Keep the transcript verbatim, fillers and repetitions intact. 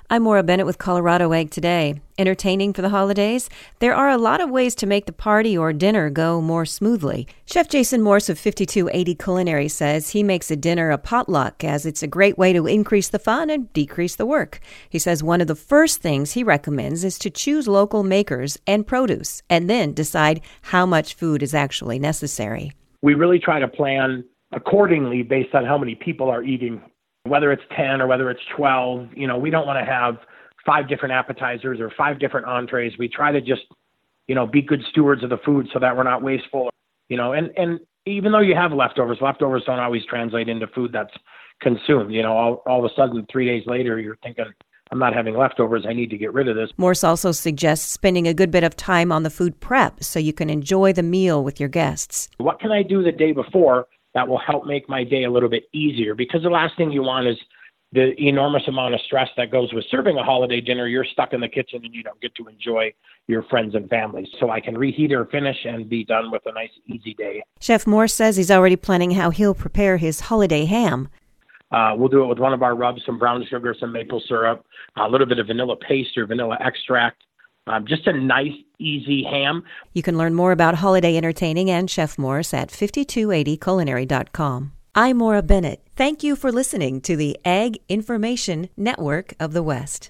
I'm Maura Bennett with Colorado Egg Today. Entertaining for the holidays? There are a lot of ways to make the party or dinner go more smoothly. Chef Jason Morse of fifty-two eighty Culinary says he makes a dinner a potluck as it's a great way to increase the fun and decrease the work. He says one of the first things he recommends is to choose local makers and produce and then decide how much food is actually necessary. We really try to plan accordingly based on how many people are eating. Whether it's ten or whether it's twelve, you know, we don't want to have five different appetizers or five different entrees. We try to just, you know, be good stewards of the food so that we're not wasteful, you know, and, and even though you have leftovers, leftovers don't always translate into food that's consumed. You know, all, all of a sudden, three days later, you're thinking, I'm not having leftovers. I need to get rid of this. Morse also suggests spending a good bit of time on the food prep so you can enjoy the meal with your guests. What can I do the day before that will help make my day a little bit easier? Because the last thing you want is the enormous amount of stress that goes with serving a holiday dinner. You're stuck in the kitchen and you don't get to enjoy your friends and family. So I can reheat or finish and be done with a nice, easy day. Chef Morse says he's already planning how he'll prepare his holiday ham. Uh, we'll do it with one of our rubs, some brown sugar, some maple syrup, a little bit of vanilla paste or vanilla extract. Um, just a nice, easy ham. You can learn more about holiday entertaining and Chef Morse at fifty-two eighty culinary dot com. I'm Maura Bennett. Thank you for listening to the Ag Information Network of the West.